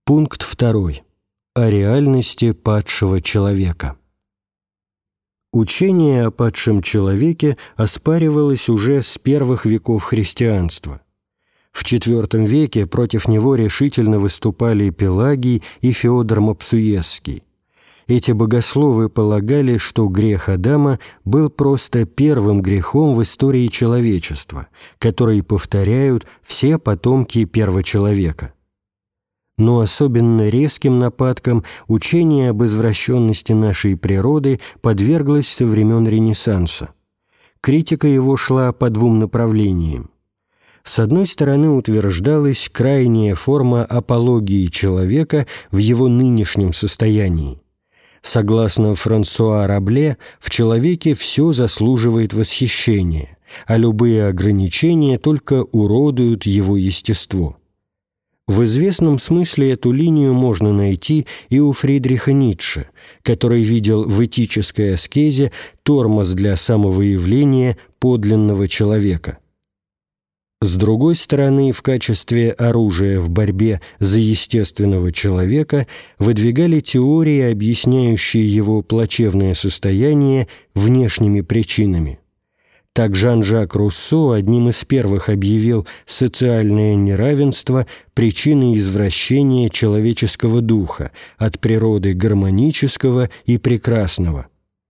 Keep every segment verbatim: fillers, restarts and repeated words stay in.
Пункт второй. О реальности падшего человека. Учение о падшем человеке оспаривалось уже с первых веков христианства. В четвёртом веке против него решительно выступали Пелагий и Феодор Мопсуесский. Эти богословы полагали, что грех Адама был просто первым грехом в истории человечества, который повторяют все потомки первочеловека. Но особенно резким нападкам учение об извращенности нашей природы подверглось со времен Ренессанса. Критика его шла по двум направлениям. С одной стороны, утверждалась крайняя форма апологии человека в его нынешнем состоянии. Согласно Франсуа Рабле, в человеке все заслуживает восхищения, а любые ограничения только уродуют его естество. В известном смысле эту линию можно найти и у Фридриха Ницше, который видел в этической аскезе тормоз для самовыявления подлинного человека. С другой стороны, в качестве оружия в борьбе за естественного человека выдвигали теории, объясняющие его плачевное состояние внешними причинами. Так Жан-Жак Руссо одним из первых объявил социальное неравенство причиной извращения человеческого духа от природы гармонического и прекрасного.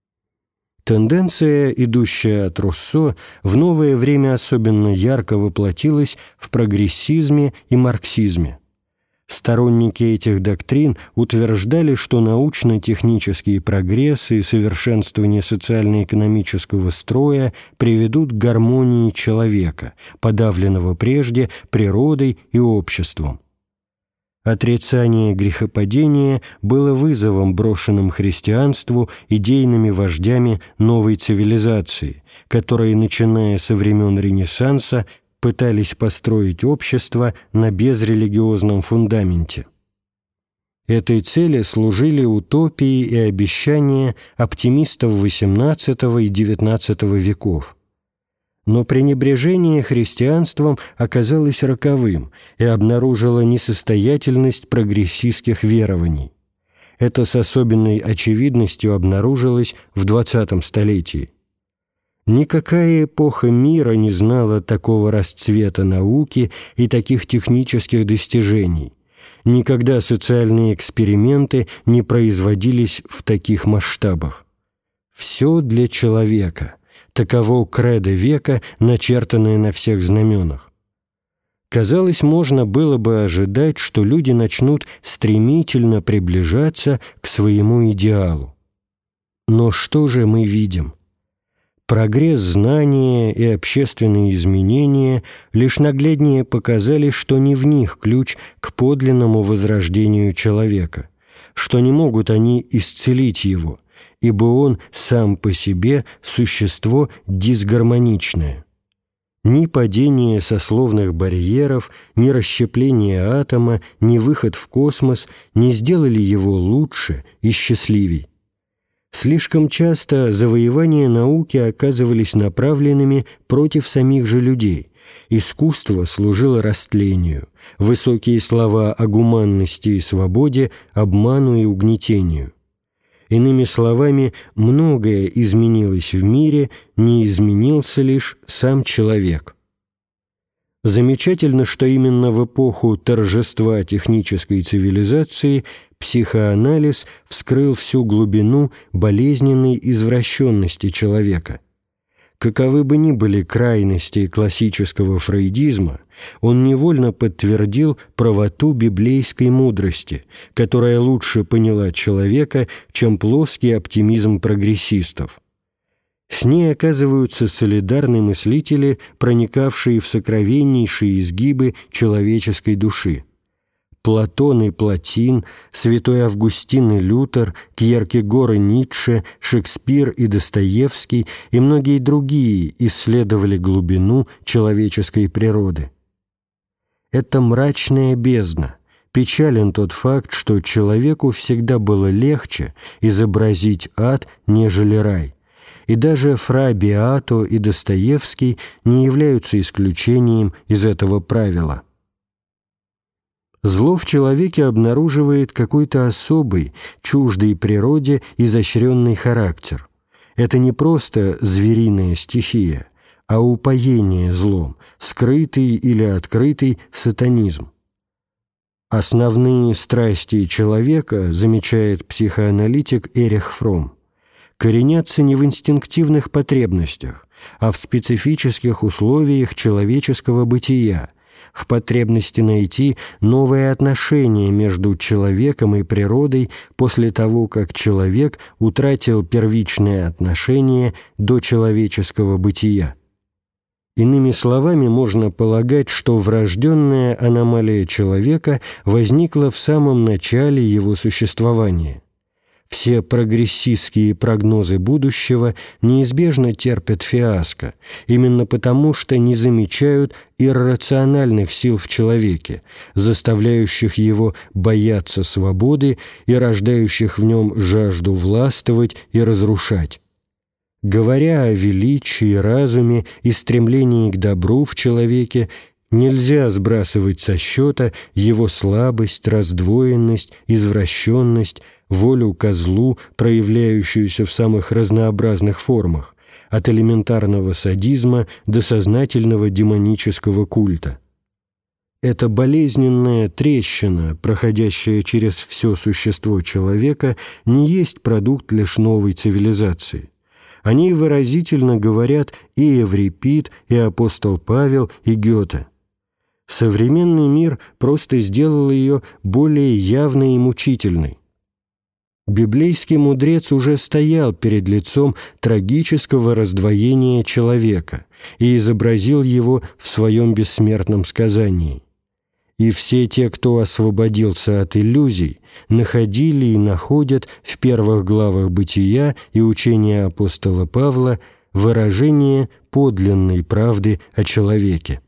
Тенденция, идущая от Руссо, в новое время особенно ярко воплотилась в прогрессизме и марксизме. Сторонники этих доктрин утверждали, что научно-технический прогресс и совершенствование социально-экономического строя приведут к гармонии человека, подавленного прежде природой и обществом. Отрицание грехопадения было вызовом, брошенным христианству идейными вождями новой цивилизации, которые, начиная со времен Ренессанса, пытались построить общество на безрелигиозном фундаменте. Этой цели служили утопии и обещания оптимистов восемнадцатого и девятнадцатого веков. Но пренебрежение христианством оказалось роковым и обнаружило несостоятельность прогрессистских верований. Это с особенной очевидностью обнаружилось в двадцатом столетии. Никакая эпоха мира не знала такого расцвета науки и таких технических достижений. Никогда социальные эксперименты не производились в таких масштабах. Все для человека. Таково кредо века, начертанное на всех знаменах. Казалось, можно было бы ожидать, что люди начнут стремительно приближаться к своему идеалу. Но что же мы видим? Прогресс знания и общественные изменения лишь нагляднее показали, что не в них ключ к подлинному возрождению человека, что не могут они исцелить его, ибо он сам по себе существо дисгармоничное. Ни падение сословных барьеров, ни расщепление атома, ни выход в космос не сделали его лучше и счастливей. Слишком часто завоевания науки оказывались направленными против самих же людей. Искусство служило растлению, высокие слова о гуманности и свободе – обману и угнетению. Иными словами, многое изменилось в мире, не изменился лишь сам человек. Замечательно, что именно в эпоху торжества технической цивилизации психоанализ вскрыл всю глубину болезненной извращенности человека. Каковы бы ни были крайности классического фрейдизма, он невольно подтвердил правоту библейской мудрости, которая лучше поняла человека, чем плоский оптимизм прогрессистов. С ней оказываются солидарны мыслители, проникавшие в сокровеннейшие изгибы человеческой души. Платон и Платин, святой Августин и Лютер, Кьеркегор и Ницше, Шекспир и Достоевский и многие другие исследовали глубину человеческой природы. Это мрачная бездна. Печален тот факт, что человеку всегда было легче изобразить ад, нежели рай. И даже Фра Беато и Достоевский не являются исключением из этого правила. Зло в человеке обнаруживает какой-то особый, чуждый природе изощренный характер. Это не просто звериная стихия, а упоение злом, скрытый или открытый сатанизм. Основные страсти человека, замечает психоаналитик Эрих Фромм, коренятся не в инстинктивных потребностях, а в специфических условиях человеческого бытия, в потребности найти новое отношение между человеком и природой после того, как человек утратил первичное отношение до человеческого бытия. Иными словами, можно полагать, что врожденная аномалия человека возникла в самом начале его существования. Все прогрессистские прогнозы будущего неизбежно терпят фиаско, именно потому, что не замечают иррациональных сил в человеке, заставляющих его бояться свободы и рождающих в нем жажду властвовать и разрушать. Говоря о величии, разуме и стремлении к добру в человеке, нельзя сбрасывать со счета его слабость, раздвоенность, извращенность, волю ко злу, проявляющуюся в самых разнообразных формах, от элементарного садизма до сознательного демонического культа. Эта болезненная трещина, проходящая через все существо человека, не есть продукт лишь новой цивилизации. О ней выразительно говорят и Еврипид, и апостол Павел, и Гёте. Современный мир просто сделал ее более явной и мучительной. Библейский мудрец уже стоял перед лицом трагического раздвоения человека и изобразил его в своем бессмертном сказании. И все те, кто освободился от иллюзий, находили и находят в первых главах «Бытия» и учения апостола Павла выражение подлинной правды о человеке.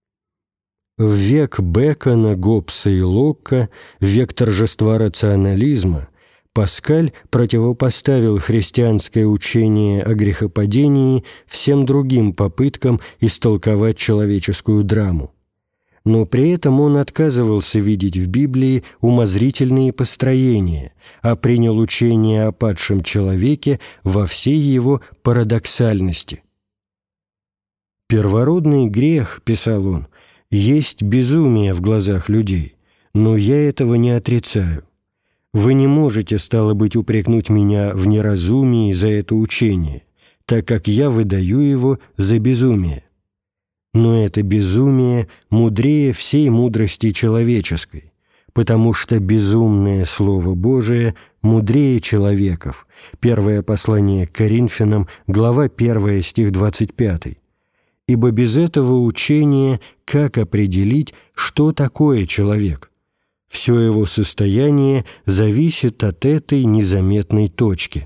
В век Бэкона, Гоббса и Локка, в век торжества рационализма, Паскаль противопоставил христианское учение о грехопадении всем другим попыткам истолковать человеческую драму. Но при этом он отказывался видеть в Библии умозрительные построения, а принял учение о падшем человеке во всей его парадоксальности. «Первородный грех, — писал он, — есть безумие в глазах людей, но я этого не отрицаю. Вы не можете, стало быть, упрекнуть меня в неразумии за это учение, так как я выдаю его за безумие. Но это безумие мудрее всей мудрости человеческой, потому что безумное Слово Божие мудрее человеков». Первое послание к Коринфянам, глава первая, стих двадцать пятый. «Ибо без этого учения как определить, что такое человек? Все его состояние зависит от этой незаметной точки».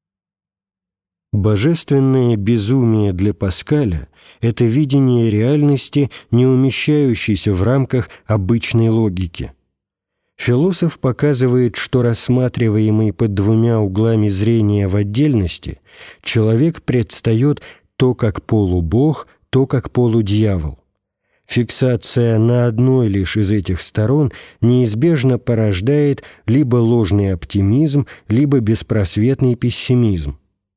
Божественное безумие для Паскаля – это видение реальности, не умещающейся в рамках обычной логики. Философ показывает, что рассматриваемый под двумя углами зрения в отдельности, человек предстает то как полубог, то как полудьявол. Фиксация на одной лишь из этих сторон неизбежно порождает либо ложный оптимизм, либо беспросветный пессимизм.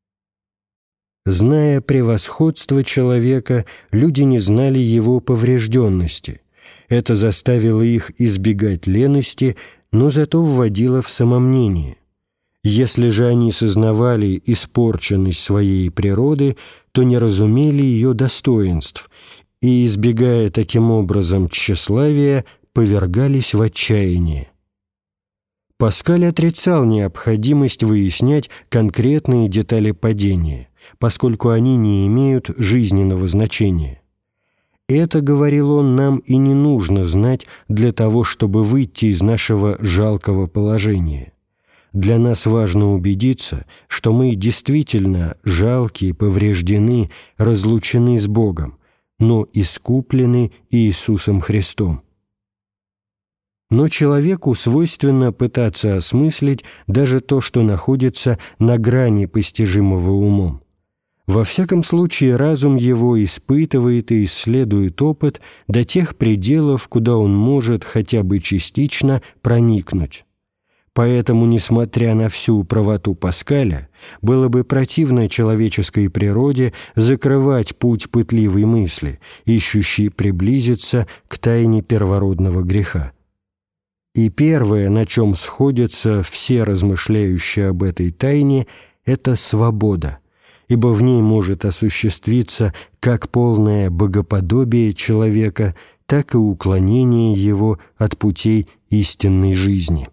Зная превосходство человека, люди не знали его поврежденности. Это заставило их избегать лености, но зато вводило в самомнение. Если же они сознавали испорченность своей природы, то не разумели ее достоинств и, избегая таким образом тщеславия, повергались в отчаяние. Паскаль отрицал необходимость выяснять конкретные детали падения, поскольку они не имеют жизненного значения. Это, говорил он, нам и не нужно знать для того, чтобы выйти из нашего жалкого положения. Для нас важно убедиться, что мы действительно жалкие, повреждены, разлучены с Богом, но искуплены Иисусом Христом. Но человеку свойственно пытаться осмыслить даже то, что находится на грани постижимого умом. Во всяком случае, разум его испытывает и исследует опыт до тех пределов, куда он может хотя бы частично проникнуть. Поэтому, несмотря на всю правоту Паскаля, было бы противно человеческой природе закрывать путь пытливой мысли, ищущей приблизиться к тайне первородного греха. И первое, на чем сходятся все размышляющие об этой тайне, это свобода, ибо в ней может осуществиться как полное богоподобие человека, так и уклонение его от путей истинной жизни.